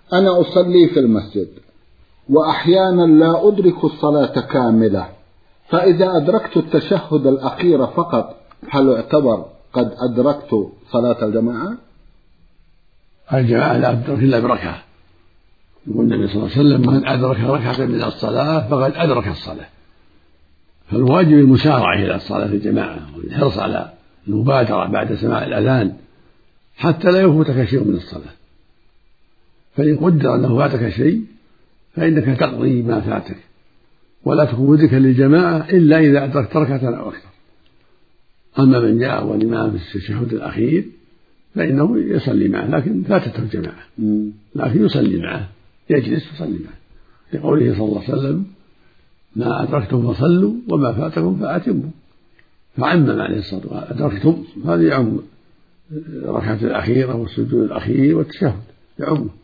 أنا أصلي في المسجد وأحيانا لا أدرك الصلاة كاملة، فإذا أدركت التشهد الأخير فقط هل اعتبر قد أدركت صلاة الجماعة؟ الجماعة لا تدرك إلا بركعة. يقول النبي صلى الله عليه وسلم: من أدرك ركعة من الصلاة فقد أدرك الصلاة. فالواجب المسارعة إلى الصلاة في الجماعة والحرص على المبادرة بعد سماع الأذان حتى لا يفوتك شيء من الصلاة. فإن قدر أنه فاتك شيء فإنك تقضي ما فاتك، ولا تكون مدركا للجماعة إلا إذا أدركت ركعة أو أكثر. أما من جاء والإمام في التشهد الأخير فإنه يصلي معه، لكن فاتته الجماعة، لكن يصلي معه، يجلس يصلي معه، لقوله صلى الله عليه وسلم: ما أدركتم فصلوا وما فاتكم فأتموا. فعمم عليه الصلاة والسلام: أدركتم، هذا يعم الركعة الأخيرة والسجود الأخير والتشهد، يعمه.